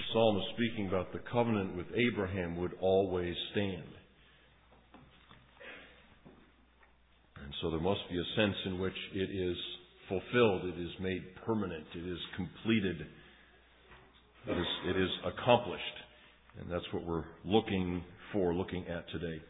psalm is speaking about the covenant with Abraham would always stand. And so there must be a sense in which it is fulfilled, it is made permanent, it is completed, it is accomplished. And that's what we're looking at today.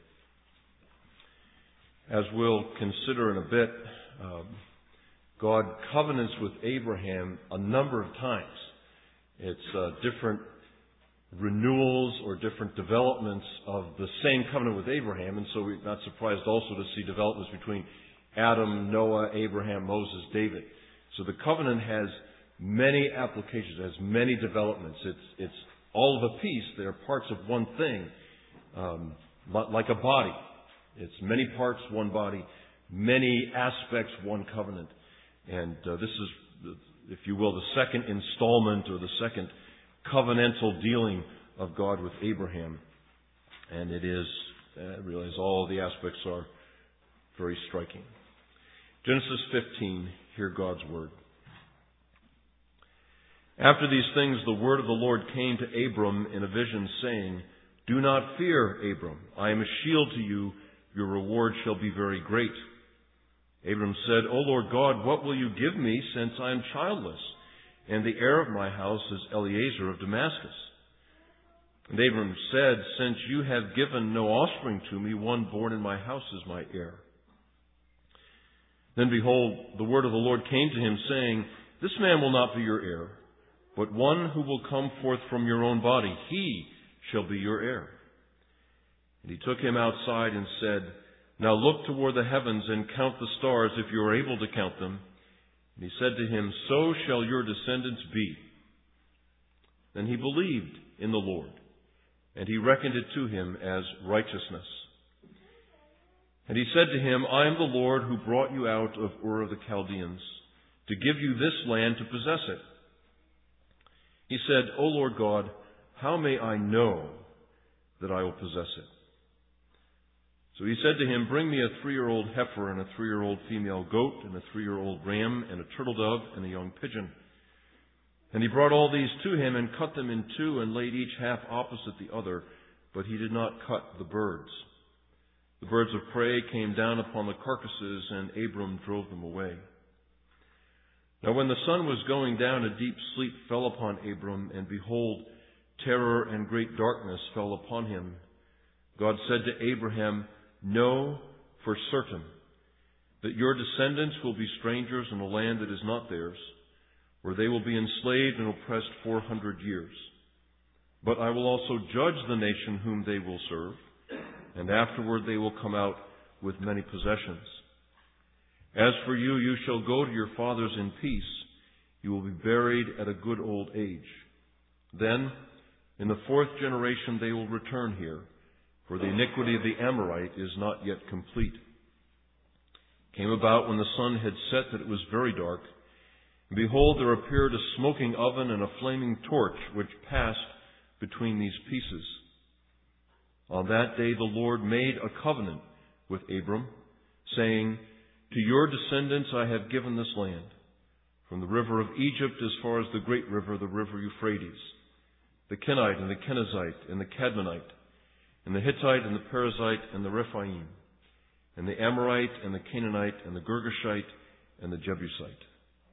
As we'll consider in a bit, God covenants with Abraham a number of times. It's different renewals or different developments of the same covenant with Abraham, and so we're not surprised also to see developments between Adam, Noah, Abraham, Moses, David. So the covenant has many applications, has many developments. It's all of a piece. They're parts of one thing, like a body. It's many parts, one body, many aspects, one covenant. And this is, if you will, the second installment or the second covenantal dealing of God with Abraham. And it is, I realize all the aspects are very striking. Genesis 15, hear God's word. After these things, the word of the Lord came to Abram in a vision, saying, "Do not fear, Abram. I am a shield to you. Your reward shall be very great." Abram said, "O Lord God, what will you give me, since I am childless, and the heir of my house is Eliezer of Damascus?" And Abram said, "Since you have given no offspring to me, one born in my house is my heir." Then behold, the word of the Lord came to him, saying, "This man will not be your heir, but one who will come forth from your own body, he shall be your heir." And he took him outside and said, "Now look toward the heavens and count the stars, if you are able to count them." And he said to him, "So shall your descendants be." Then he believed in the Lord, and he reckoned it to him as righteousness. And he said to him, "I am the Lord who brought you out of Ur of the Chaldeans, to give you this land to possess it." He said, "O Lord God, how may I know that I will possess it?" So he said to him, "Bring me a 3-year-old heifer and a 3-year-old female goat and a 3-year-old ram and a turtle dove and a young pigeon." And he brought all these to him and cut them in two and laid each half opposite the other, but he did not cut the birds. The birds of prey came down upon the carcasses, and Abram drove them away. Now when the sun was going down, a deep sleep fell upon Abram, and behold, terror and great darkness fell upon him. God said to Abraham, "Know for certain that your descendants will be strangers in a land that is not theirs, where they will be enslaved and oppressed 400 years. But I will also judge the nation whom they will serve, and afterward they will come out with many possessions. As for you, you shall go to your fathers in peace. You will be buried at a good old age. Then, in the 4th generation they will return here, for the iniquity of the Amorite is not yet complete." It came about when the sun had set that it was very dark, and behold, there appeared a smoking oven and a flaming torch, which passed between these pieces. On that day the Lord made a covenant with Abram, saying, "To your descendants I have given this land, from the river of Egypt as far as the great river, the river Euphrates, the Kenite and the Kenizzite and the Cadmonite, and the Hittite and the Perizzite and the Rephaim, and the Amorite and the Canaanite and the Girgashite and the Jebusite."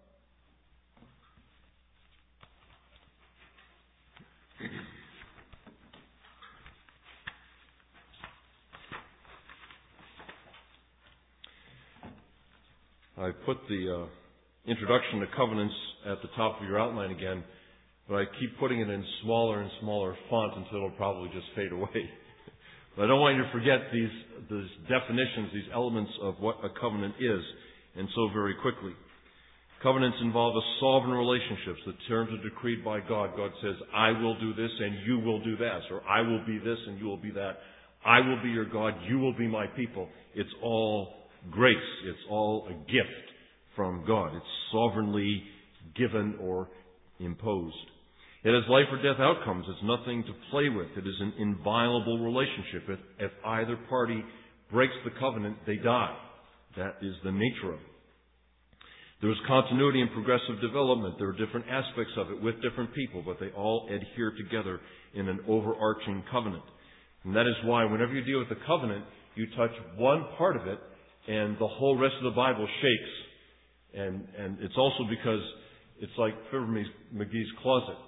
I put the introduction to covenants at the top of your outline again, but I keep putting it in smaller and smaller font until it'll probably just fade away. But I don't want you to forget these definitions, these elements of what a covenant is, and so very quickly. Covenants involve a sovereign relationship. The terms are decreed by God. God says, "I will do this and you will do that," or "I will be this and you will be that. I will be your God, you will be my people." It's all grace. It's all a gift from God. It's sovereignly given or imposed. It has life or death outcomes. It's nothing to play with. It is an inviolable relationship. If either party breaks the covenant, they die. That is the nature of it. There is continuity and progressive development. There are different aspects of it with different people, but they all adhere together in an overarching covenant. And that is why whenever you deal with the covenant, you touch one part of it, and the whole rest of the Bible shakes. And it's also because it's like Fibber McGee's closet.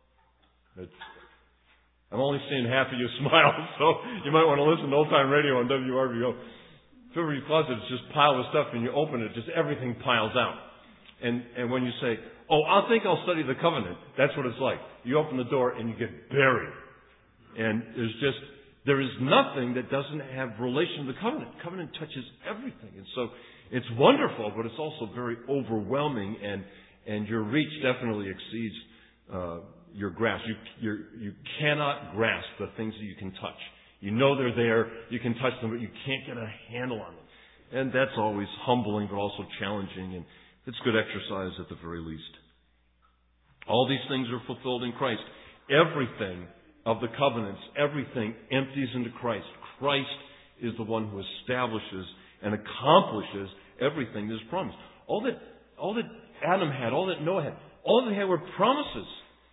I'm only seeing half of you smile, so you might want to listen to Old Time Radio on WRVO. Fibber McGee's closet is just piled with stuff, and you open it, just everything piles out. And when you say, I think I'll study the covenant, that's what it's like. You open the door and you get buried. And there is nothing that doesn't have relation to the covenant. Covenant touches everything. And so it's wonderful, but it's also very overwhelming, and your reach definitely exceeds your grasp. You cannot grasp the things that you can touch. You know they're there, you can touch them, but you can't get a handle on them. And that's always humbling, but also challenging, and it's good exercise at the very least. All these things are fulfilled in Christ. Everything of the covenants, everything empties into Christ. Christ is the one who establishes and accomplishes everything that is promised. All that Adam had, all that Noah had, all that they had were promises.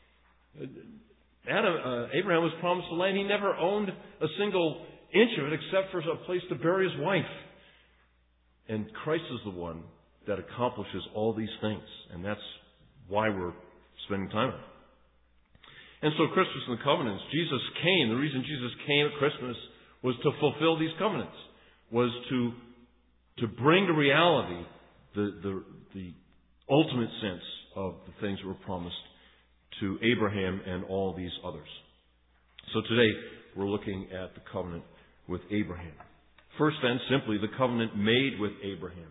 Abraham was promised the land. He never owned a single inch of it except for a place to bury his wife. And Christ is the one that accomplishes all these things. And that's why we're spending time on it. And so Christmas and the covenants, Jesus came. The reason Jesus came at Christmas was to fulfill these covenants, was to bring to reality the ultimate sense of the things that were promised to Abraham and all these others. So today we're looking at the covenant with Abraham. First then, simply the covenant made with Abraham.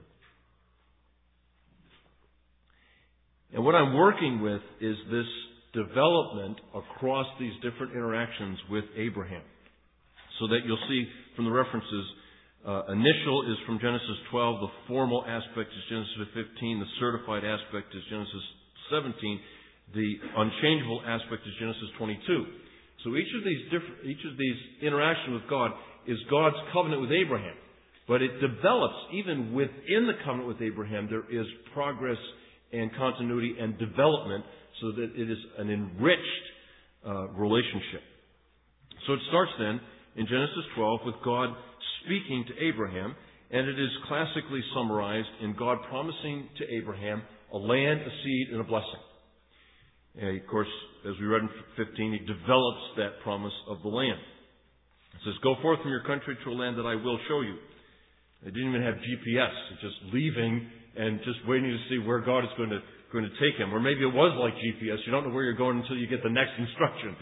And what I'm working with is this development across these different interactions with Abraham. So that you'll see from the references, initial is from Genesis 12, the formal aspect is Genesis 15, the certified aspect is Genesis 17, the unchangeable aspect is Genesis 22. So each of these interactions with God is God's covenant with Abraham. But it develops, even within the covenant with Abraham, there is progress and continuity and development so that it is an enriched relationship. So it starts then in Genesis 12 with God speaking to Abraham, and it is classically summarized in God promising to Abraham a land, a seed, and a blessing. And of course, as we read in 15, he develops that promise of the land. It says, "Go forth from your country to a land that I will show you." They didn't even have GPS. It's just leaving and just waiting to see where God is going to take him. Or maybe it was like GPS. You don't know where you're going until you get the next instruction.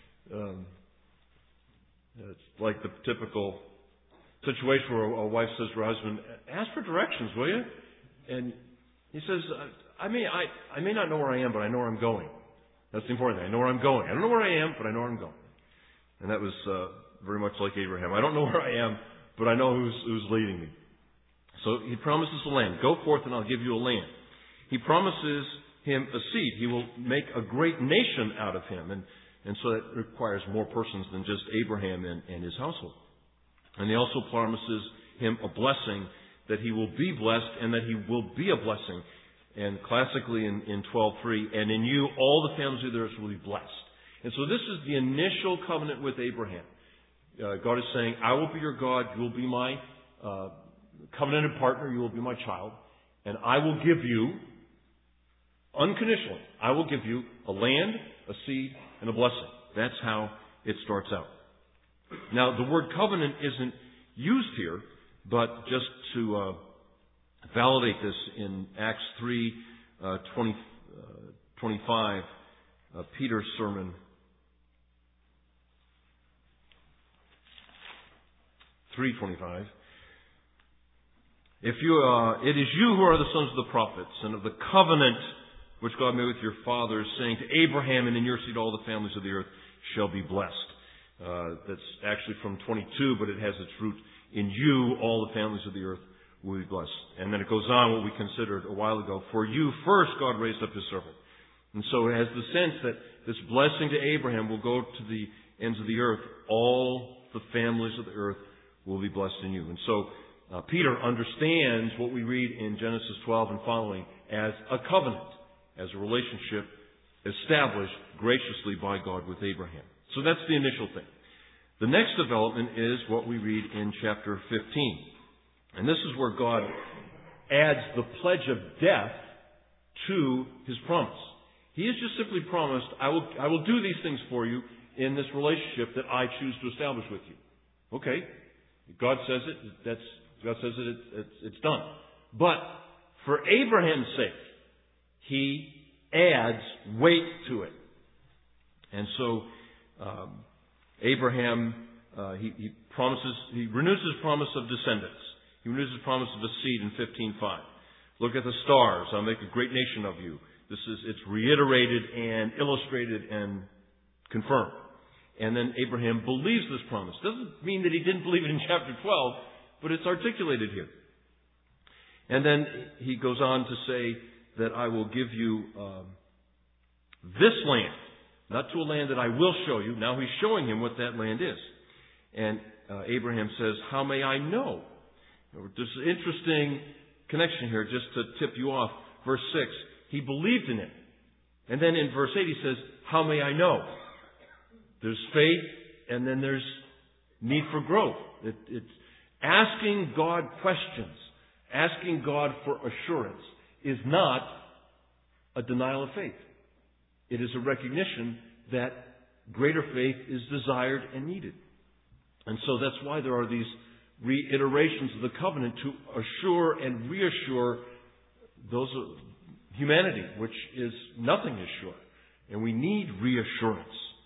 It's like the typical situation where a wife says to her husband, "Ask for directions, will you?" And he says, I may not know where I am, but I know where I'm going. That's the important thing. I know where I'm going. I don't know where I am, but I know where I'm going. And that was very much like Abraham. I don't know where I am, but I know who's leading me. So he promises the land. Go forth and I'll give you a land. He promises him a seed. He will make a great nation out of him. And so that requires more persons than just Abraham and his household. And he also promises him a blessing, that he will be blessed and that he will be a blessing. And classically in 12:3, "And in you all the families of the earth will be blessed." And so this is the initial covenant with Abraham. God is saying, "I will be your God, you will be my covenanted partner, you will be my child, and I will give you, unconditionally, I will give you a land, a seed, and a blessing." That's how it starts out. Now, the word covenant isn't used here, but just to validate this in Acts 3:25, Peter's sermon. 3:25. It is you who are the sons of the prophets, and of the covenant which God made with your fathers, saying to Abraham, "And in your seed all the families of the earth shall be blessed." That's actually from 22, but it has its root in you, all the families of the earth will be blessed. And then it goes on what we considered a while ago. "For you first God raised up his servant." And so it has the sense that this blessing to Abraham will go to the ends of the earth. All the families of the earth will be blessed in you. And so Peter understands what we read in Genesis 12 and following as a covenant, as a relationship established graciously by God with Abraham. So that's the initial thing. The next development is what we read in chapter 15. And this is where God adds the pledge of death to His promise. He has just simply promised, I will do these things for you in this relationship that I choose to establish with you. Okay. God says it, it's done. But for Abraham's sake, He adds weight to it. And so, Abraham, he renews his promise of descendants. He renews his promise of a seed in 15:5. Look at the stars. I'll make a great nation of you. It's reiterated and illustrated and confirmed. And then Abraham believes this promise. Doesn't mean that he didn't believe it in chapter 12, but it's articulated here. And then he goes on to say that I will give you this land, not to a land that I will show you. Now he's showing him what that land is. And Abraham says, how may I know? There's an interesting connection here just to tip you off. Verse 6, he believed in it. And then in verse 8 he says, how may I know? There's faith and then there's need for growth. It's asking God questions, asking God for assurance is not a denial of faith. It is a recognition that greater faith is desired and needed. And so that's why there are these reiterations of the covenant to assure and reassure those of humanity, which is nothing is sure. And we need reassurance.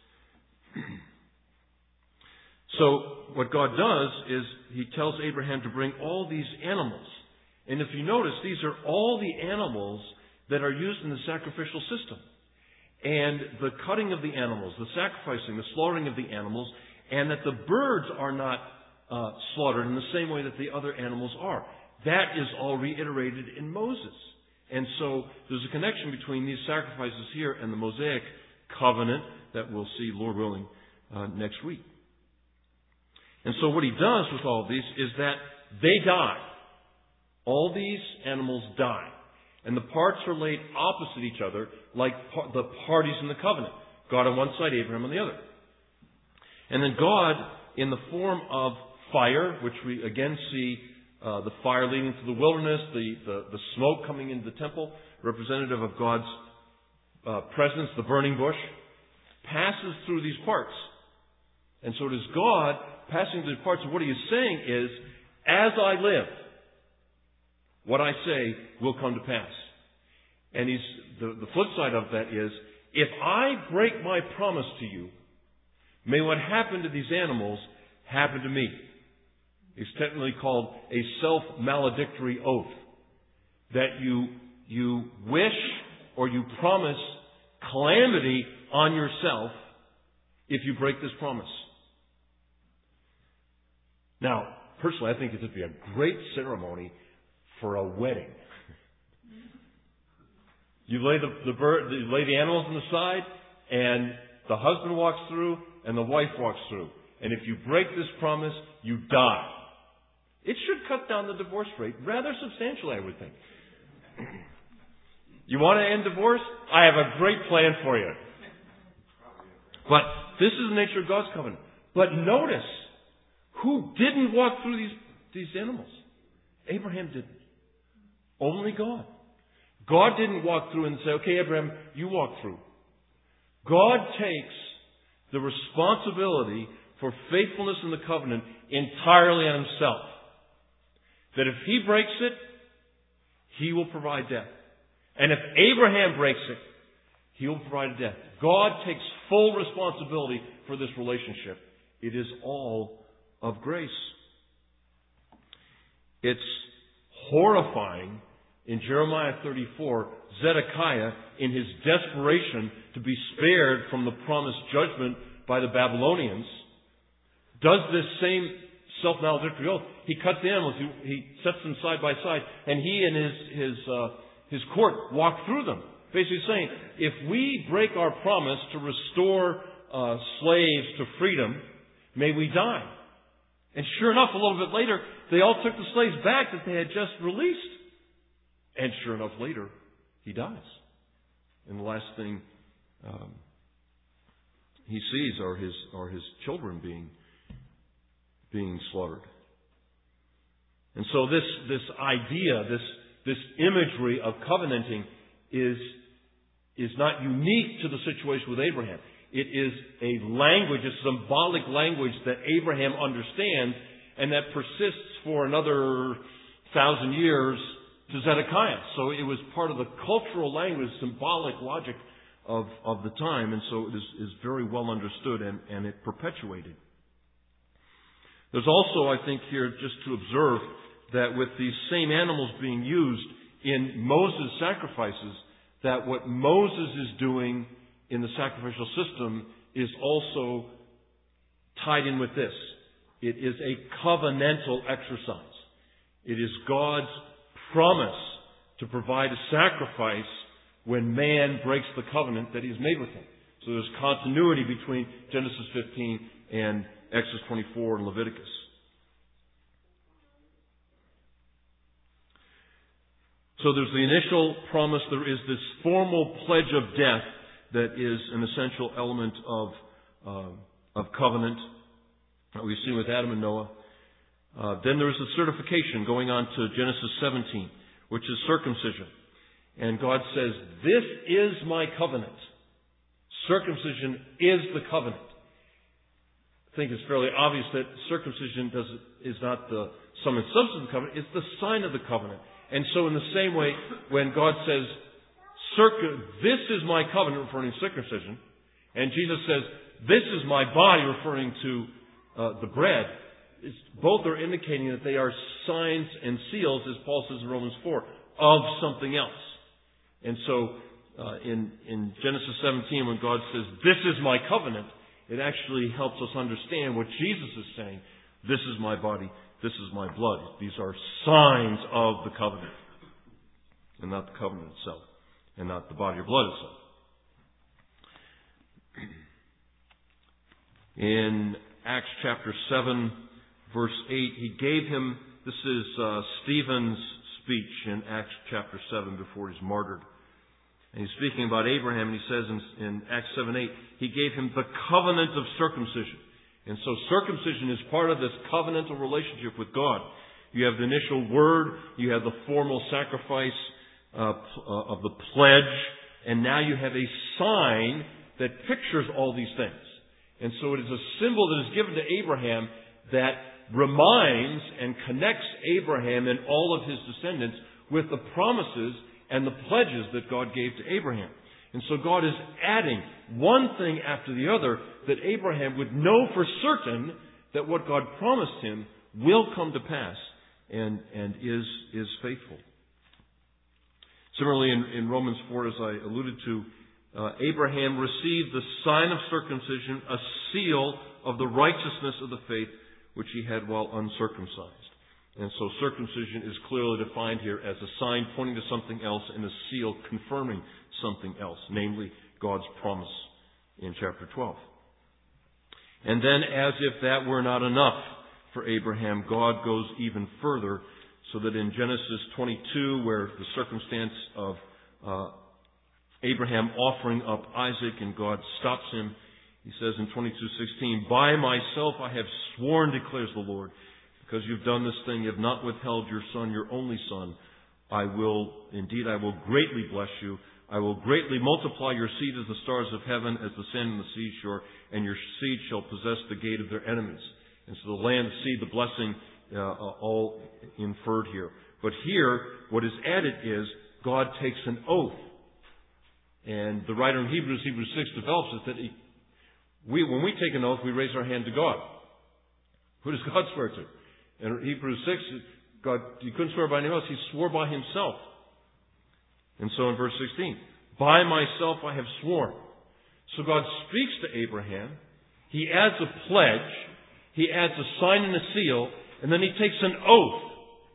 So what God does is He tells Abraham to bring all these animals. And if you notice, these are all the animals that are used in the sacrificial system. And the cutting of the animals, the sacrificing, the slaughtering of the animals, and that the birds are not slaughtered in the same way that the other animals are. That is all reiterated in Moses. And so there's a connection between these sacrifices here and the Mosaic covenant that we'll see, Lord willing, next week. And so what He does with all of these is that they die. All these animals die. And the parts are laid opposite each other like the parties in the covenant. God on one side, Abraham on the other. And then God, in the form of fire, which we again see the fire leading to the wilderness, the smoke coming into the temple, representative of God's presence, the burning bush, passes through these parts. And so it is God passing through the parts. And what He is saying is, as I live, what I say will come to pass. And the flip side of that is, if I break my promise to you, may what happened to these animals happen to me. It's technically called a self-maledictory oath. That you wish or you promise calamity on yourself if you break this promise. Now, personally, I think it would be a great ceremony for a wedding. You lay the animals on the side, and the husband walks through, and the wife walks through. And if you break this promise, you die. It should cut down the divorce rate rather substantially, I would think. You want to end divorce? I have a great plan for you. But this is the nature of God's covenant. But notice, who didn't walk through these animals? Abraham didn't. Only God. God didn't walk through and say, okay, Abraham, you walk through. God takes the responsibility for faithfulness in the covenant entirely on Himself. That if He breaks it, He will provide death. And if Abraham breaks it, He will provide death. God takes full responsibility for this relationship. It is all of grace. It's horrifying in Jeremiah 34, Zedekiah, in his desperation to be spared from the promised judgment by the Babylonians, does this same self-maledictory oath. He cuts the animals, he sets them side by side, and he and his court walk through them. Basically saying, if we break our promise to restore slaves to freedom, may we die. And sure enough, a little bit later, they all took the slaves back that they had just released. And sure enough, later, he dies. And the last thing he sees are his children being slaughtered. And so this idea, this imagery of covenanting is not unique to the situation with Abraham. It is a language, a symbolic language that Abraham understands and that persists for another 1,000 years to Zedekiah. So it was part of the cultural language, symbolic logic of the time, and so it is very well understood and it perpetuated. There's also, I think, here just to observe that with these same animals being used in Moses' sacrifices, that what Moses is doing in the sacrificial system is also tied in with this. It is a covenantal exercise. It is God's promise to provide a sacrifice when man breaks the covenant that He's made with him. So there's continuity between Genesis 15 and Exodus 24 and Leviticus. So there's the initial promise. There is this formal pledge of death that is an essential element of covenant that we see with Adam and Noah. Then there is the certification going on to Genesis 17, which is circumcision. And God says, "This is my covenant." Circumcision is the covenant. I think it's fairly obvious that circumcision is not the sum and substance of the covenant, it's the sign of the covenant. And so in the same way, when God says, "This is my covenant," referring to circumcision, and Jesus says, "This is my body," referring to the bread, both are indicating that they are signs and seals, as Paul says in Romans 4, of something else. And so in Genesis 17, when God says, "This is my covenant," it actually helps us understand what Jesus is saying. This is my body, this is my blood. These are signs of the covenant, and not the covenant itself, and not the body or blood itself. In Acts chapter 7, verse 8, he gave him, this is Stephen's speech in Acts chapter 7 before he's martyred. And he's speaking about Abraham, and he says in Acts 7:8, he gave him the covenant of circumcision. And so circumcision is part of this covenantal relationship with God. You have the initial word, you have the formal sacrifice of the pledge, and now you have a sign that pictures all these things. And so it is a symbol that is given to Abraham that reminds and connects Abraham and all of his descendants with the promises and the pledges that God gave to Abraham. And so God is adding one thing after the other that Abraham would know for certain that what God promised him will come to pass and is faithful. Similarly, in Romans 4, as I alluded to, Abraham received the sign of circumcision, a seal of the righteousness of the faith which he had while uncircumcised. And so circumcision is clearly defined here as a sign pointing to something else and a seal confirming something else, namely God's promise in chapter 12. And then, as if that were not enough for Abraham, God goes even further, so that in Genesis 22, where the circumstance of Abraham offering up Isaac and God stops him, he says in 22:16, "By myself I have sworn, declares the Lord, because you've done this thing, you have not withheld your son, your only son. I will greatly bless you. I will greatly multiply your seed as the stars of heaven, as the sand on the seashore, and your seed shall possess the gate of their enemies." And so the land, the seed, the blessing, all inferred here. But here, what is added is God takes an oath. And the writer in Hebrews 6, develops it that when we take an oath, we raise our hand to God. Who does God swear to? In Hebrews 6, God, He couldn't swear by anyone else. He swore by Himself. And so in verse 16, "By myself I have sworn." So God speaks to Abraham. He adds a pledge. He adds a sign and a seal. And then He takes an oath.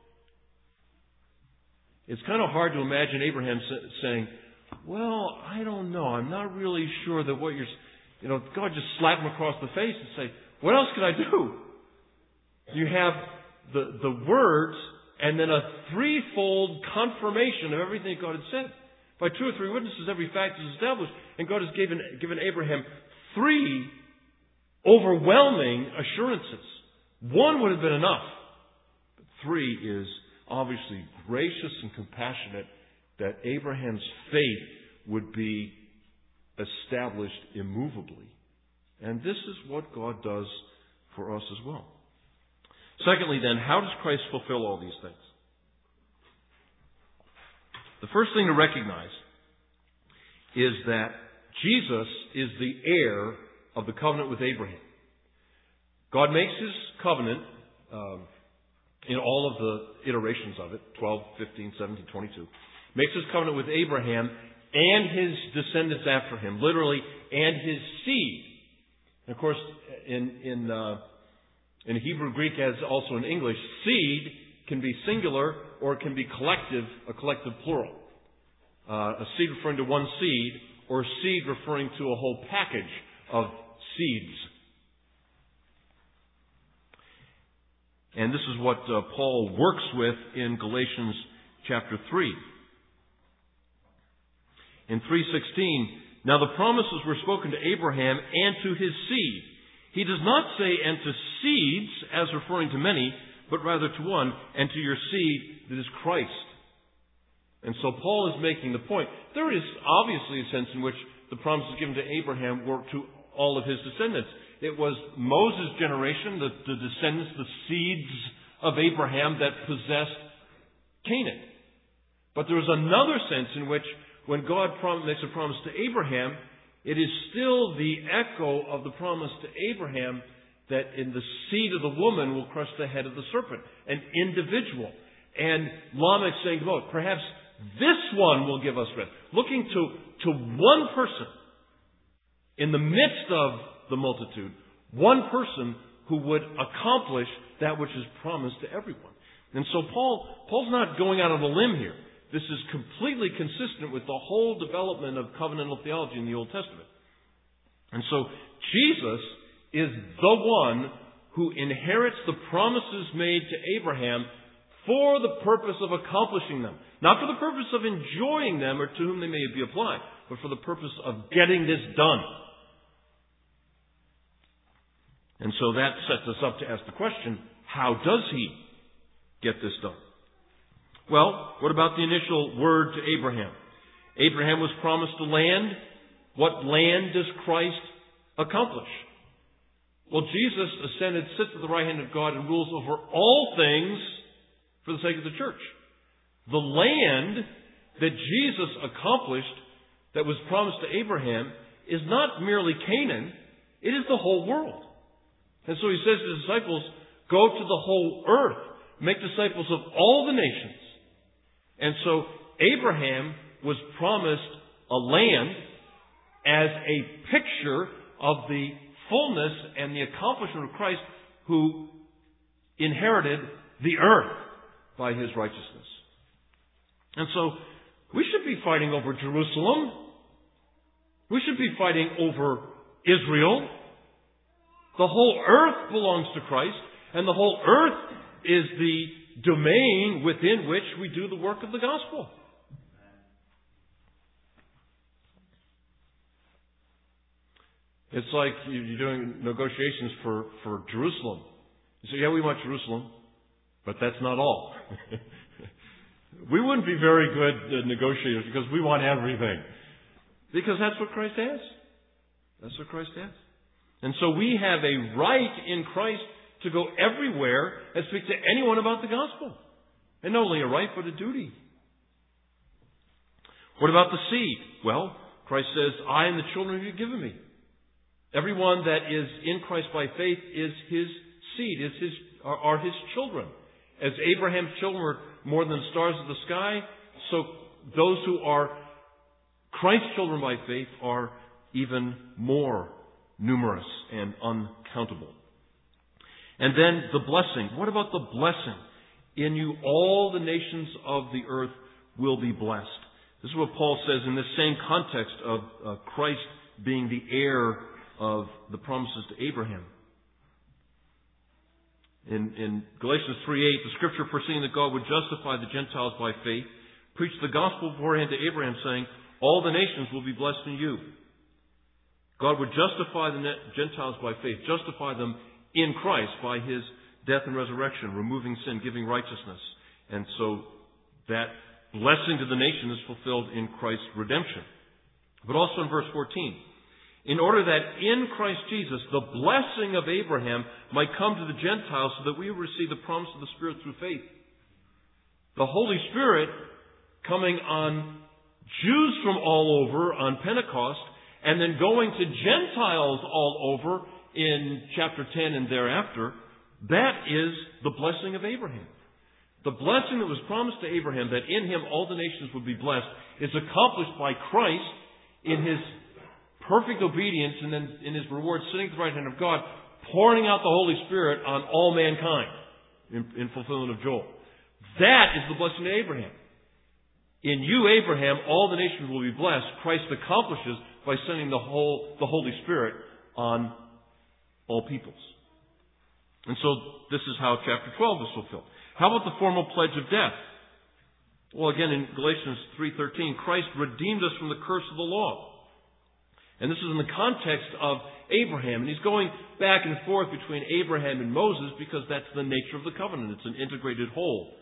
It's kind of hard to imagine Abraham saying, "Well, I don't know. I'm not really sure that what God just slapped him across the face and say, 'What else can I do?'" You have the words and then a threefold confirmation of everything God had said. By 2 or 3 witnesses, every fact is established. And God has given Abraham 3 overwhelming assurances. 1 would have been enough. But 3 is obviously gracious and compassionate, that Abraham's faith would be established immovably. And this is what God does for us as well. Secondly, then, how does Christ fulfill all these things? The first thing to recognize is that Jesus is the heir of the covenant with Abraham. God makes His covenant in all of the iterations of it, 12, 15, 17, 22. Makes His covenant with Abraham and his descendants after him, literally, and his seed. And of course, in Hebrew, Greek, as also in English, seed can be singular or it can be collective, a collective plural. A seed referring to one seed, or seed referring to a whole package of seeds. And this is what Paul works with in Galatians chapter 3. In 3:16, now the promises were spoken to Abraham and to his seed. He does not say, and to seeds, as referring to many, but rather to one, and to your seed, that is Christ. And so Paul is making the point. There is obviously a sense in which the promises given to Abraham were to all of his descendants. It was Moses' generation, the descendants, the seeds of Abraham that possessed Canaan. But there is another sense in which when God makes a promise to Abraham, it is still the echo of the promise to Abraham that in the seed of the woman will crush the head of the serpent, an individual. And Lamech saying, well, perhaps this one will give us rest. Looking to one person in the midst of the multitude, one person who would accomplish that which is promised to everyone. And so Paul's not going out on a limb here. This is completely consistent with the whole development of covenantal theology in the Old Testament. And so Jesus is the one who inherits the promises made to Abraham for the purpose of accomplishing them. Not for the purpose of enjoying them or to whom they may be applied, but for the purpose of getting this done. And so that sets us up to ask the question, how does He get this done? Well, what about the initial word to Abraham? Abraham was promised a land. What land does Christ accomplish? Well, Jesus ascended, sits at the right hand of God, and rules over all things for the sake of the church. The land that Jesus accomplished that was promised to Abraham is not merely Canaan, it is the whole world. And so He says to His disciples, go to the whole earth, make disciples of all the nations. And so Abraham was promised a land as a picture of the fullness and the accomplishment of Christ, who inherited the earth by His righteousness. And so we should be fighting over Jerusalem. We should be fighting over Israel. The whole earth belongs to Christ, and the whole earth is the domain within which we do the work of the gospel. It's like you're doing negotiations for Jerusalem. You say, yeah, we want Jerusalem, but that's not all. We wouldn't be very good negotiators because we want everything. Because that's what Christ has. That's what Christ has. And so we have a right in Christ to go everywhere and speak to anyone about the gospel. And not only a right, but a duty. What about the seed? Well, Christ says, I and the children you've given me. Everyone that is in Christ by faith is His seed, are His children. As Abraham's children were more than the stars of the sky, so those who are Christ's children by faith are even more numerous and uncountable. And then the blessing. What about the blessing? In you all the nations of the earth will be blessed. This is what Paul says in this same context of Christ being the heir of the promises to Abraham. In Galatians 3:8, the Scripture, foreseeing that God would justify the Gentiles by faith, preached the gospel beforehand to Abraham, saying, all the nations will be blessed in you. God would justify the Gentiles by faith, justify them in Christ by His death and resurrection, removing sin, giving righteousness. And so that blessing to the nation is fulfilled in Christ's redemption. But also in verse 14, in order that in Christ Jesus the blessing of Abraham might come to the Gentiles so that we would receive the promise of the Spirit through faith. The Holy Spirit coming on Jews from all over on Pentecost, and then going to Gentiles all over in chapter 10 and thereafter, that is the blessing of Abraham. The blessing that was promised to Abraham, that in him all the nations would be blessed, is accomplished by Christ in His perfect obedience and then in His reward sitting at the right hand of God, pouring out the Holy Spirit on all mankind in fulfillment of Joel. That is the blessing of Abraham. In you, Abraham, all the nations will be blessed. Christ accomplishes by sending the Holy Spirit on all peoples. And so this is how chapter 12 is fulfilled. How about the formal pledge of death? Well, again, in Galatians 3:13, Christ redeemed us from the curse of the law. And this is in the context of Abraham. And he's going back and forth between Abraham and Moses because that's the nature of the covenant. It's an integrated whole.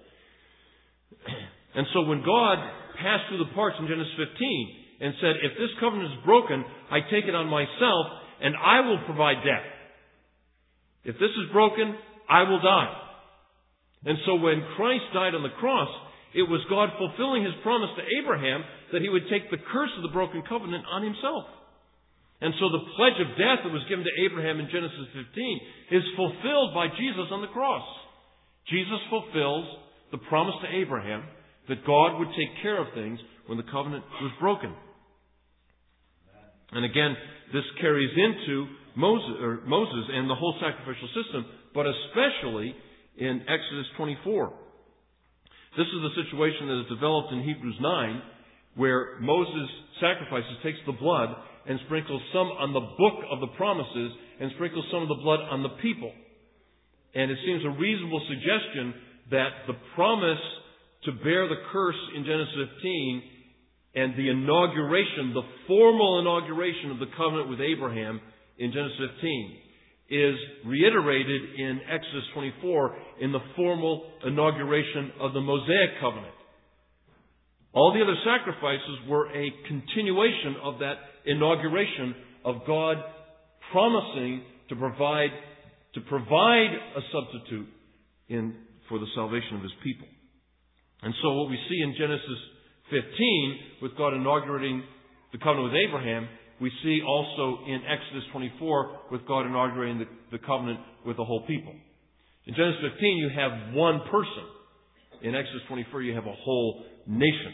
And so when God passed through the parts in Genesis 15 and said, if this covenant is broken, I take it on myself and I will provide death. If this is broken, I will die. And so when Christ died on the cross, it was God fulfilling His promise to Abraham that He would take the curse of the broken covenant on Himself. And so the pledge of death that was given to Abraham in Genesis 15 is fulfilled by Jesus on the cross. Jesus fulfills the promise to Abraham that God would take care of things when the covenant was broken. And again, this carries into Moses and the whole sacrificial system, but especially in Exodus 24. This is the situation that is developed in Hebrews 9, where Moses sacrifices, takes the blood, and sprinkles some on the book of the promises, and sprinkles some of the blood on the people. And it seems a reasonable suggestion that the promise to bear the curse in Genesis 15 and the inauguration, the formal inauguration of the covenant with Abraham in Genesis 15 is reiterated in Exodus 24 in the formal inauguration of the Mosaic covenant. All the other sacrifices were a continuation of that inauguration of God promising to provide a substitute for the salvation of His people. And so what we see in Genesis 15 with God inaugurating the covenant with Abraham, we see also in Exodus 24 with God inaugurating the covenant with the whole people. In Genesis 15 you have one person. In Exodus 24 you have a whole nation.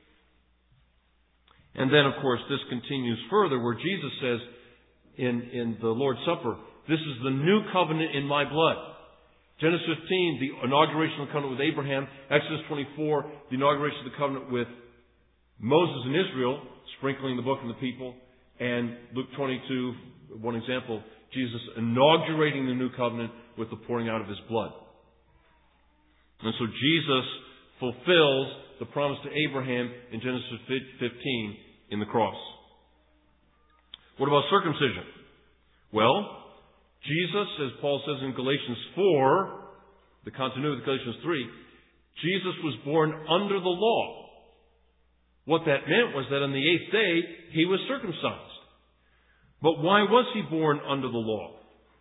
And then, of course, this continues further where Jesus says in the Lord's Supper, this is the new covenant in my blood. Genesis 15, the inauguration of the covenant with Abraham. Exodus 24, the inauguration of the covenant with Moses and Israel, sprinkling the book and the people. And Luke 22, one example, Jesus inaugurating the new covenant with the pouring out of His blood. And so Jesus fulfills the promise to Abraham in Genesis 15 in the cross. What about circumcision? Well, Jesus, as Paul says in Galatians 4, the continuity of Galatians 3, Jesus was born under the law. What that meant was that on the 8th day, He was circumcised. But why was He born under the law?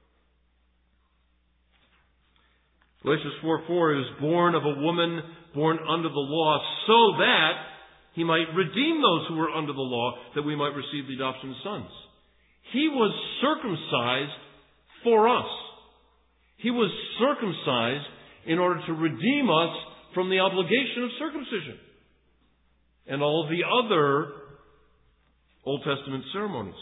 Galatians 4:4, He was born of a woman born under the law so that He might redeem those who were under the law, that we might receive the adoption of sons. He was circumcised for us. He was circumcised in order to redeem us from the obligation of circumcision and all of the other Old Testament ceremonies.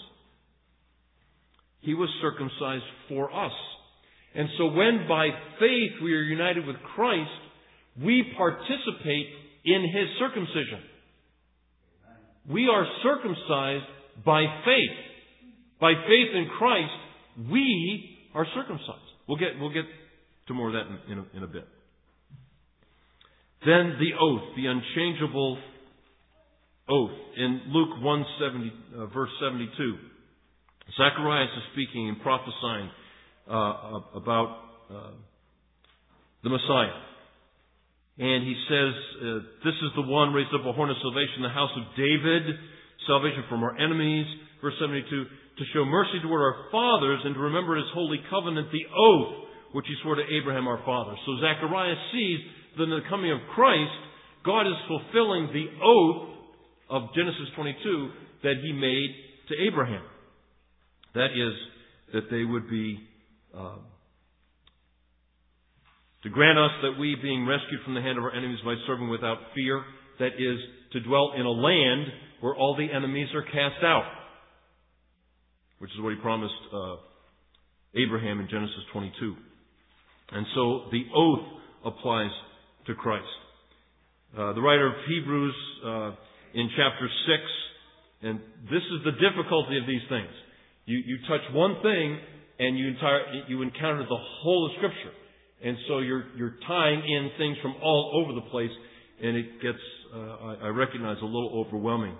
He was circumcised for us. And so when by faith we are united with Christ, we participate in His circumcision. We are circumcised by faith. By faith in Christ, we are circumcised. We'll get to more of that in a bit. Then the oath, the unchangeable oath. In Luke 1:70, verse 72, Zacharias is speaking and prophesying about the Messiah. And he says, this is the one raised up a horn of salvation, the house of David, salvation from our enemies. Verse 72, to show mercy toward our fathers and to remember His holy covenant, the oath which He swore to Abraham our father. So Zacharias sees that in the coming of Christ, God is fulfilling the oath of Genesis 22 that He made to Abraham. That is, that they would be to grant us that we, being rescued from the hand of our enemies, might serve Him without fear. That is, to dwell in a land where all the enemies are cast out. Which is what He promised Abraham in Genesis 22. And so the oath applies to Christ. The writer of Hebrews in chapter 6, and this is the difficulty of these things. You touch one thing and you encounter the whole of Scripture. And so you're tying in things from all over the place, and it gets, I recognize, a little overwhelming.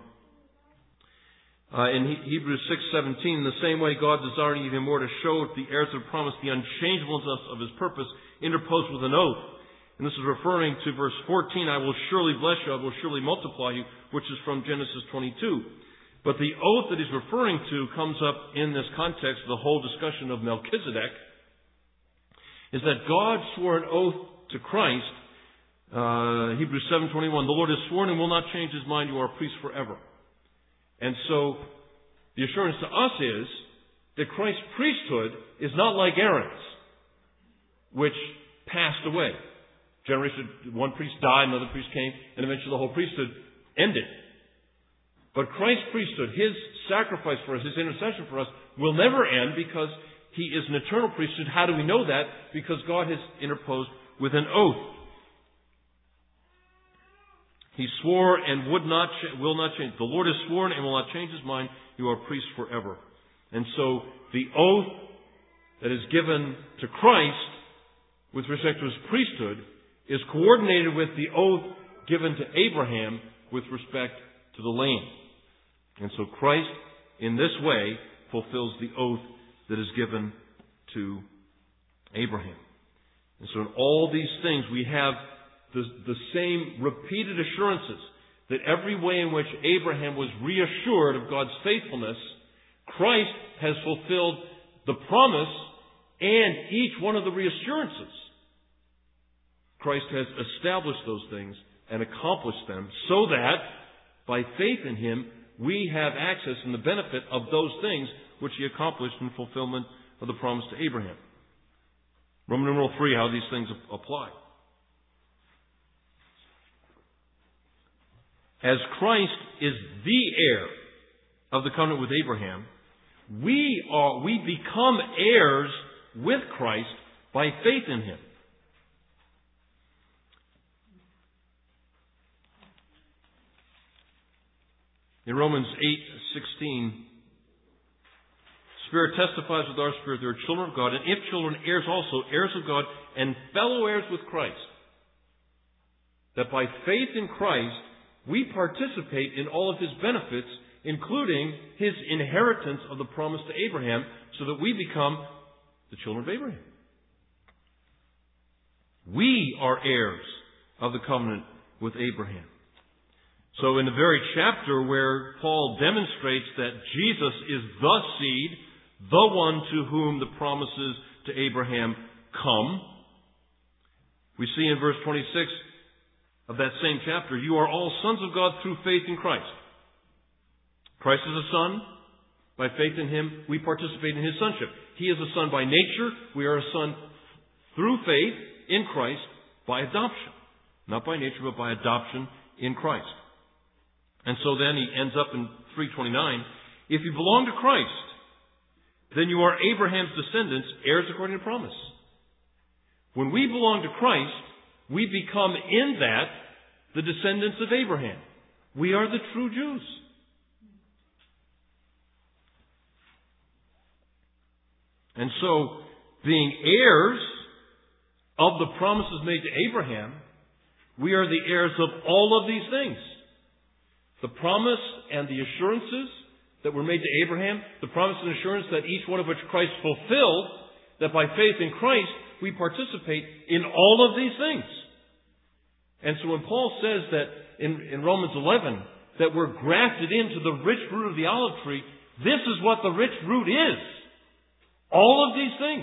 In Hebrews 6:17, in the same way God desiring even more to show the heirs of promise the unchangeableness of His purpose, interposed with an oath. And this is referring to verse 14, I will surely bless you, I will surely multiply you, which is from Genesis 22. But the oath that he's referring to comes up in this context, the whole discussion of Melchizedek, is that God swore an oath to Christ, Hebrews 7:21, the Lord has sworn and will not change His mind, you are a priest forever. And so, the assurance to us is that Christ's priesthood is not like Aaron's, which passed away. Generation, one priest died, another priest came, and eventually the whole priesthood ended. But Christ's priesthood, His sacrifice for us, His intercession for us, will never end because He is an eternal priesthood. How do we know that? Because God has interposed with an oath. He swore and will not change. The Lord has sworn and will not change His mind. You are priests forever. And so the oath that is given to Christ with respect to His priesthood is coordinated with the oath given to Abraham with respect to the land. And so Christ, in this way, fulfills the oath that is given to Abraham. And so in all these things we have the same repeated assurances that every way in which Abraham was reassured of God's faithfulness, Christ has fulfilled the promise and each one of the reassurances. Christ has established those things and accomplished them so that by faith in Him we have access and the benefit of those things which He accomplished in fulfillment of the promise to Abraham. Roman numeral 3, how these things apply. As Christ is the heir of the covenant with Abraham, we become heirs with Christ by faith in Him. In Romans 8:16, Spirit testifies with our spirit, they are children of God, and if children, heirs also, heirs of God, and fellow heirs with Christ. That by faith in Christ, we participate in all of His benefits, including His inheritance of the promise to Abraham, so that we become the children of Abraham. We are heirs of the covenant with Abraham. So in the very chapter where Paul demonstrates that Jesus is the seed, the one to whom the promises to Abraham come, we see in verse 26 of that same chapter, you are all sons of God through faith in Christ. Christ is a son. By faith in Him, we participate in His sonship. He is a son by nature. We are a son through faith in Christ by adoption. Not by nature, but by adoption in Christ. And so then he ends up in 3:29, if you belong to Christ, then you are Abraham's descendants, heirs according to promise. When we belong to Christ, we become in that the descendants of Abraham. We are the true Jews. And so, being heirs of the promises made to Abraham We are the heirs of all of these things. The promise and the assurances that were made to Abraham, the promise and assurance that each one of which Christ fulfilled, that by faith in Christ we participate in all of these things. And so when Paul says that in Romans 11, that we're grafted into the rich root of the olive tree, this is what the rich root is. All of these things.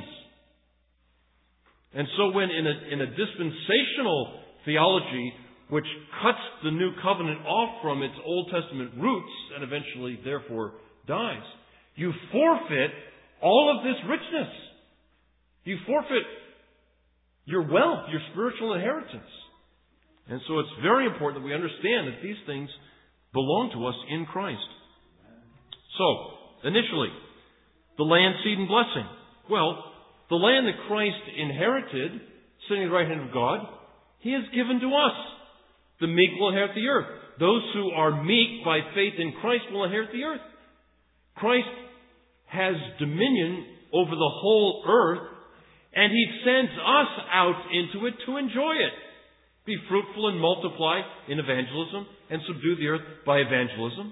And so when in a dispensational theology, which cuts the new covenant off from its Old Testament roots and eventually, therefore, dies, you forfeit all of this richness. You forfeit your wealth, your spiritual inheritance. And so it's very important that we understand that these things belong to us in Christ. So, initially, the land, seed, and blessing. Well, the land that Christ inherited, sitting at the right hand of God, He has given to us. The meek will inherit the earth. Those who are meek by faith in Christ will inherit the earth. Christ has dominion over the whole earth, and He sends us out into it to enjoy it. Be fruitful and multiply in evangelism and subdue the earth by evangelism.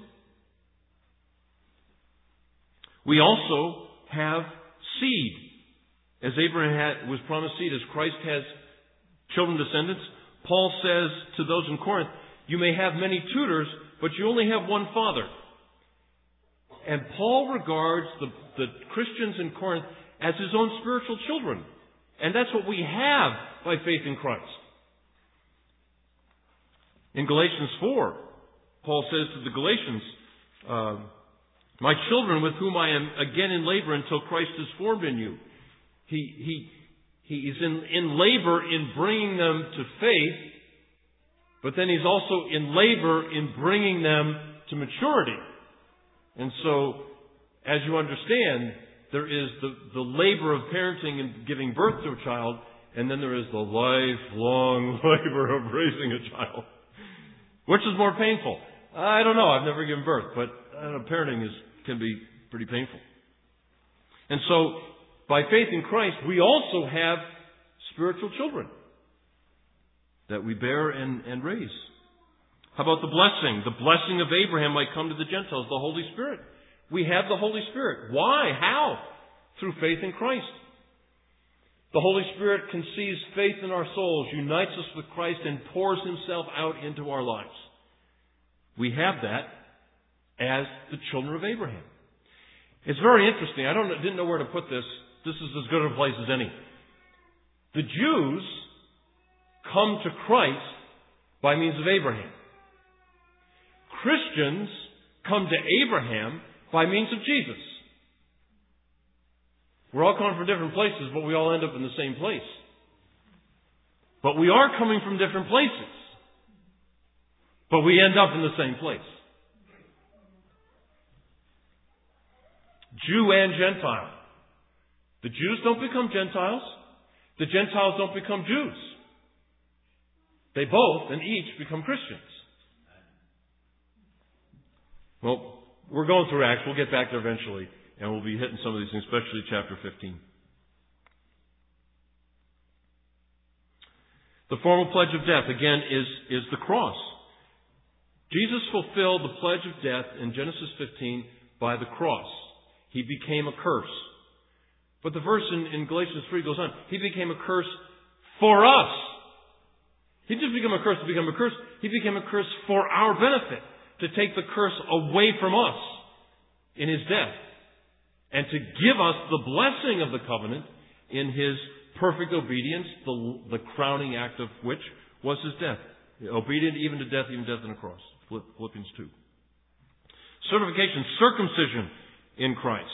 We also have seed. As Abraham was promised seed, as Christ has children, descendants, Paul says to those in Corinth, you may have many tutors, but you only have one father. And Paul regards the Christians in Corinth as his own spiritual children. And that's what we have by faith in Christ. In Galatians 4, Paul says to the Galatians, my children with whom I am again in labor until Christ is formed in you. He is in labor in bringing them to faith, but then He's also in labor in bringing them to maturity. And so, as you understand, there is the labor of parenting and giving birth to a child, and then there is the lifelong labor of raising a child. Which is more painful? I don't know. I've never given birth, but parenting can be pretty painful. And so, by faith in Christ, we also have spiritual children that we bear and raise. How about the blessing? The blessing of Abraham might come to the Gentiles, the Holy Spirit. We have the Holy Spirit. Why? How? Through faith in Christ. The Holy Spirit conceives faith in our souls, unites us with Christ, and pours Himself out into our lives. We have that as the children of Abraham. It's very interesting. I didn't know where to put this. This is as good a place as any. The Jews come to Christ by means of Abraham. Christians come to Abraham by means of Jesus. We're all coming from different places, but we all end up in the same place. But we are coming from different places. But we end up in the same place. Jew and Gentile. The Jews don't become Gentiles. The Gentiles don't become Jews. They both and each become Christians. Well, we're going through Acts. We'll get back there eventually. And we'll be hitting some of these things, especially chapter 15. The formal pledge of death, again, is the cross. Jesus fulfilled the pledge of death in Genesis 15 by the cross. He became a curse. But the verse in Galatians 3 goes on. He became a curse for us. He didn't become a curse to become a curse. He became a curse for our benefit, to take the curse away from us in His death, and to give us the blessing of the covenant in His perfect obedience, the crowning act of which was His death. Obedient even to death, even death on a cross. Philippians 2. Certification, circumcision in Christ.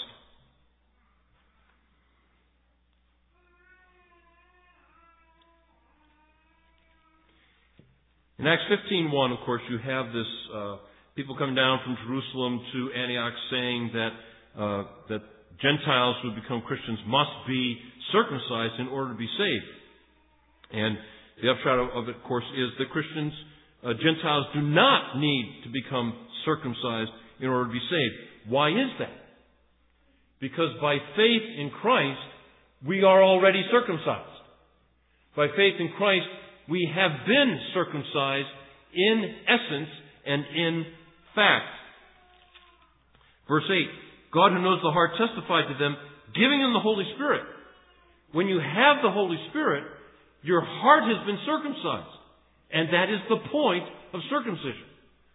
In Acts 15:1, of course, you have this people coming down from Jerusalem to Antioch saying that Gentiles who become Christians must be circumcised in order to be saved. And the upshot of it, of course, is that Christians, Gentiles do not need to become circumcised in order to be saved. Why is that? Because by faith in Christ, we are already circumcised. By faith in Christ, We have been circumcised in essence and in fact. Verse 8, God who knows the heart testified to them, giving them the Holy Spirit. When you have the Holy Spirit, your heart has been circumcised. And that is the point of circumcision.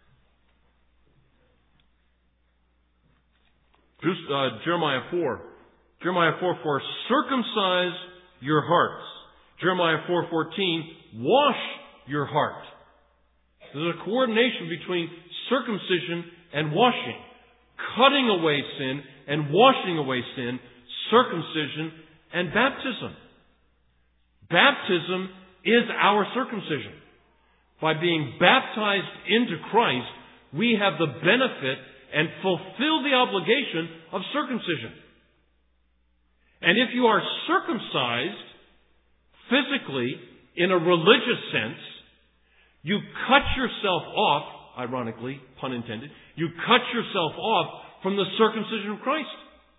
Jeremiah 4. Jeremiah 4:4, circumcise your hearts. Jeremiah 4:14, wash your heart. There's a coordination between circumcision and washing. Cutting away sin and washing away sin. Circumcision and baptism. Baptism is our circumcision. By being baptized into Christ, we have the benefit and fulfill the obligation of circumcision. And if you are circumcised physically in a religious sense, you cut yourself off, ironically, pun intended, you cut yourself off from the circumcision of Christ.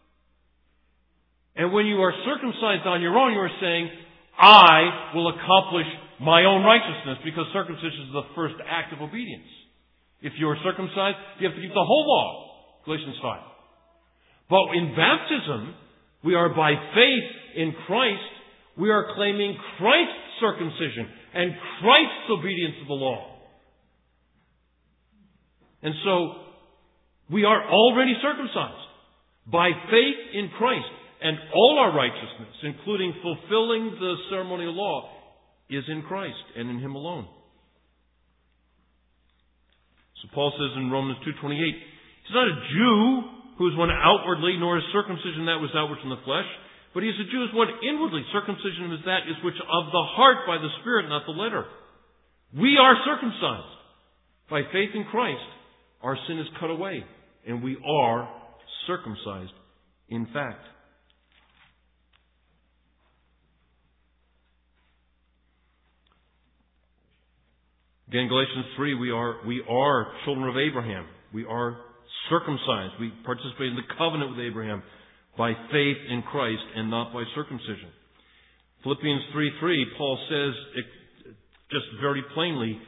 And when you are circumcised on your own, you are saying, I will accomplish my own righteousness, because circumcision is the first act of obedience. If you are circumcised, you have to keep the whole law, Galatians 5. But in baptism, we are by faith in Christ, we are claiming Christ's circumcision and Christ's obedience to the law. And so, we are already circumcised by faith in Christ. And all our righteousness, including fulfilling the ceremonial law, is in Christ and in Him alone. So Paul says in Romans 2:28, he's not a Jew who is one outwardly, nor is circumcision that was outward from the flesh, but he is a Jew who is one inwardly. Circumcision is that which of the heart by the Spirit, not the letter. We are circumcised. By faith in Christ, our sin is cut away, and we are circumcised in fact. Again, Galatians 3, we are children of Abraham. We are circumcised. We participate in the covenant with Abraham by faith in Christ and not by circumcision. Philippians 3:3, Paul says just very plainly,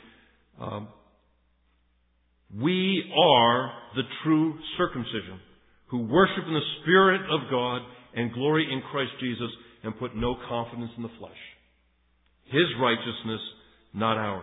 we are the true circumcision who worship in the Spirit of God and glory in Christ Jesus and put no confidence in the flesh. His righteousness, not ours.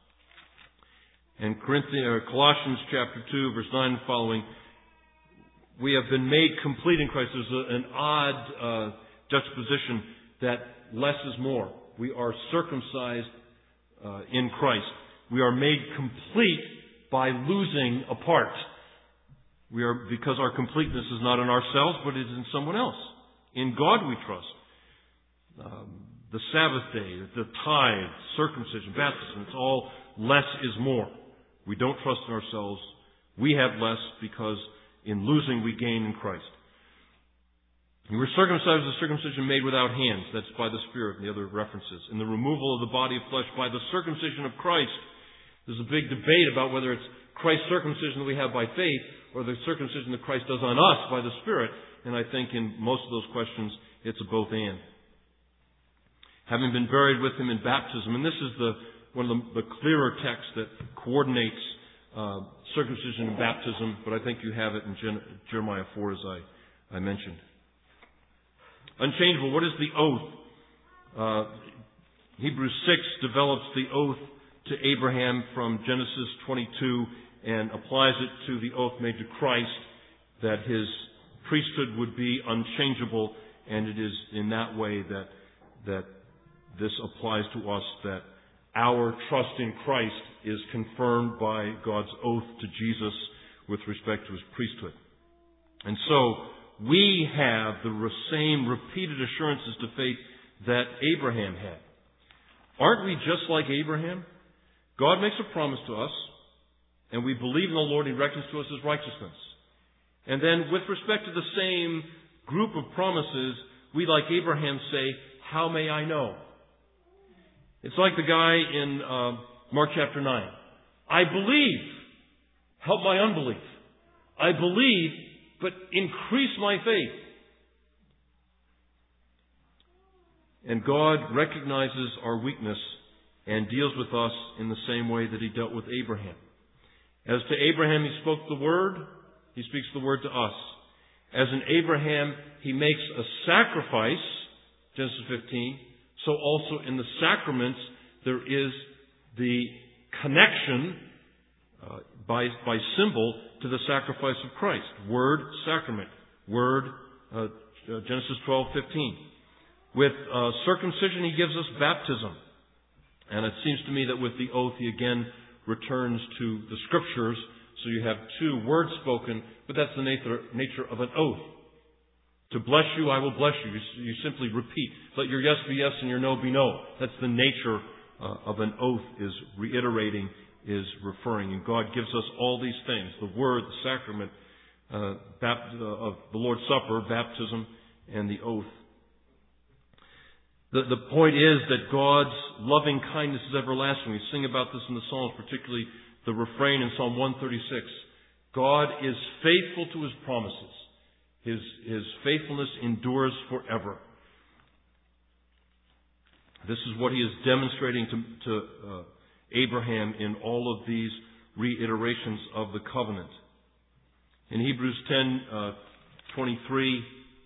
In Colossians chapter 2, verse 9 and following, we have been made complete in Christ. There's an odd juxtaposition that less is more. We are circumcised in Christ. We are made complete by losing a part. Because our completeness is not in ourselves, but it is in someone else. In God we trust. The Sabbath day, the tithe, circumcision, baptism, it's all less is more. We don't trust in ourselves. We have less because in losing we gain in Christ. And we're circumcised with a circumcision made without hands. That's by the Spirit and the other references. In the removal of the body of flesh by the circumcision of Christ. There's a big debate about whether it's Christ's circumcision that we have by faith or the circumcision that Christ does on us by the Spirit. And I think in most of those questions, it's a both and. Having been buried with Him in baptism, and this is one of the clearer texts that coordinates circumcision and baptism, but I think you have it in Jeremiah 4 as I mentioned. Unchangeable, what is the oath? Hebrews 6 develops the oath to Abraham from Genesis 22 and applies it to the oath made to Christ, that His priesthood would be unchangeable, and it is in that way that this applies to us, that our trust in Christ is confirmed by God's oath to Jesus with respect to His priesthood. And so, we have the same repeated assurances to faith that Abraham had. Aren't we just like Abraham? God makes a promise to us, and we believe in the Lord, and He reckons to us as righteousness. And then, with respect to the same group of promises, we, like Abraham, say, how may I know? It's like the guy in Mark chapter 9. I believe. Help my unbelief. I believe, but increase my faith. And God recognizes our weakness and deals with us in the same way that He dealt with Abraham. As to Abraham, He spoke the Word. He speaks the Word to us. As in Abraham, He makes a sacrifice, Genesis 15, so also in the sacraments there is the connection by symbol to the sacrifice of Christ. Word, sacrament. Word, Genesis 12:15. With circumcision, He gives us baptism. And it seems to me that with the oath, He again returns to the Scriptures. So you have two words spoken, but that's the nature of an oath. To bless you, I will bless you. You simply repeat. Let your yes be yes and your no be no. That's the nature of an oath, is reiterating, is referring. And God gives us all these things. The Word, the sacrament of the Lord's Supper, baptism, and the oath. The point is that God's loving kindness is everlasting. We sing about this in the Psalms, particularly the refrain in Psalm 136. God is faithful to His promises. His faithfulness endures forever. This is what He is demonstrating to Abraham in all of these reiterations of the covenant. In Hebrews 10:23,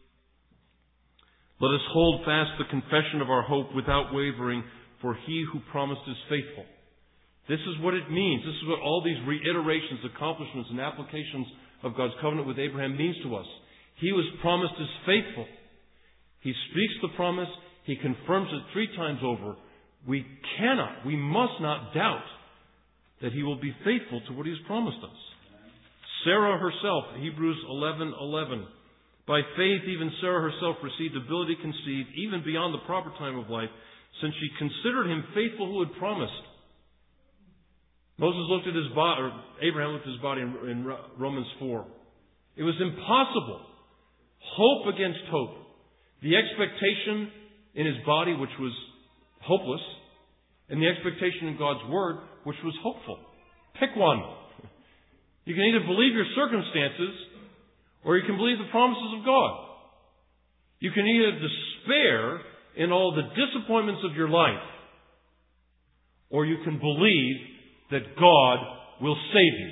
let us hold fast the confession of our hope without wavering, for He who promised is faithful. This is what it means. This is what all these reiterations, accomplishments, and applications of God's covenant with Abraham means to us. He was promised is faithful. He speaks the promise. He confirms it 3 times over. We must not doubt that He will be faithful to what He has promised us. Sarah herself, Hebrews 11:11. By faith, even Sarah herself received ability to conceive, even beyond the proper time of life, since she considered Him faithful who had promised. Moses looked at his body, or Abraham looked at his body in Romans 4. It was impossible. Hope against hope. The expectation in his body, which was hopeless, and the expectation in God's Word, which was hopeful. Pick one. You can either believe your circumstances, or you can believe the promises of God. You can either despair in all the disappointments of your life, or you can believe that God will save you.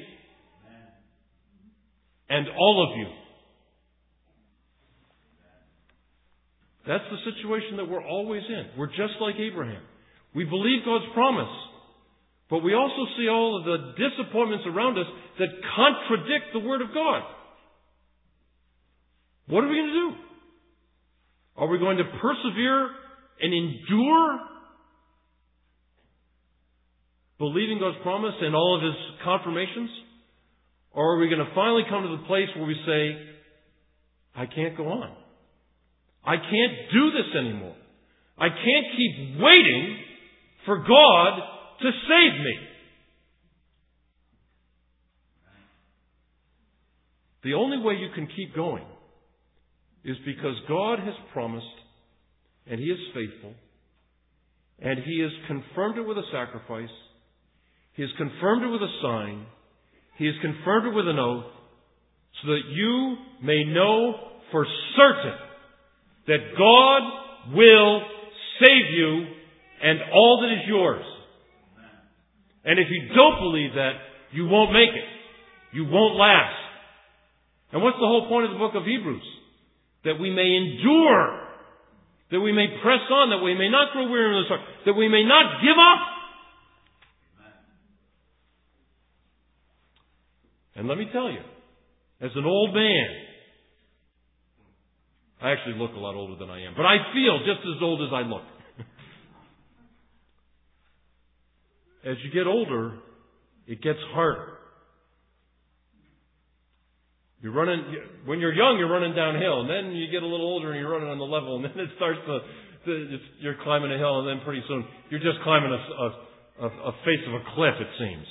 And all of you. That's the situation that we're always in. We're just like Abraham. We believe God's promise, but we also see all of the disappointments around us that contradict the Word of God. What are we going to do? Are we going to persevere and endure believing God's promise and all of His confirmations? Or are we going to finally come to the place where we say, I can't go on. I can't do this anymore. I can't keep waiting for God to save me. The only way you can keep going is because God has promised, and He is faithful, and He has confirmed it with a sacrifice. He has confirmed it with a sign. He has confirmed it with an oath, so that you may know for certain that God will save you and all that is yours. And if you don't believe that, you won't make it. You won't last. And what's the whole point of the book of Hebrews? That we may endure, that we may press on, that we may not grow weary in the start, that we may not give up. And let me tell you, as an old man, I actually look a lot older than I am, but I feel just as old as I look. As you get older, it gets harder. When you're young, you're running downhill, and then you get a little older and you're running on the level, and then it starts you're climbing a hill, and then pretty soon you're just climbing a face of a cliff, it seems.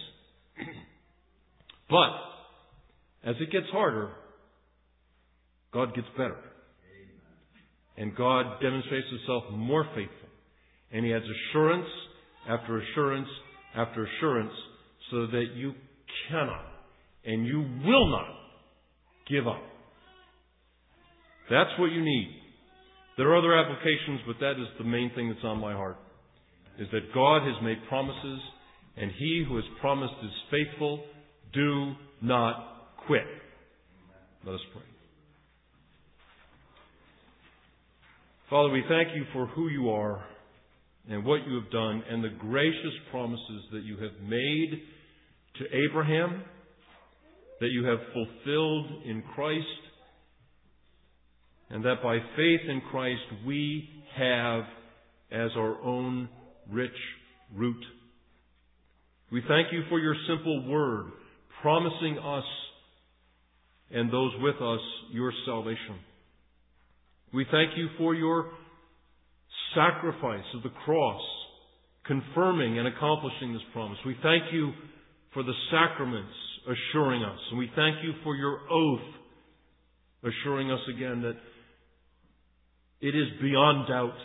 But as it gets harder, God gets better. And God demonstrates Himself more faithful. And He adds assurance after assurance after assurance, so that you cannot and you will not give up. That's what you need. There are other applications, but that is the main thing that's on my heart. is that God has made promises, and He who has promised is faithful. Do not quit. Let us pray. Father, we thank You for who You are and what You have done and the gracious promises that You have made to Abraham, that You have fulfilled in Christ, and that by faith in Christ we have as our own rich root. We thank You for Your simple word, promising us and those with us Your salvation. We thank You for Your sacrifice of the cross, confirming and accomplishing this promise. We thank You for the sacraments assuring us. And we thank You for Your oath assuring us again that it is beyond doubt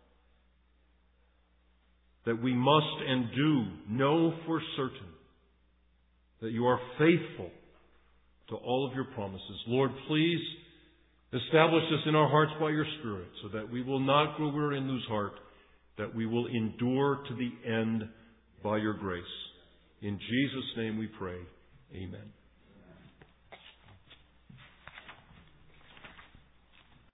that we must and do know for certain that You are faithful to all of Your promises. Lord, please establish this in our hearts by Your Spirit so that we will not grow weary and lose heart, that we will endure to the end by Your grace. In Jesus' name we pray. Amen.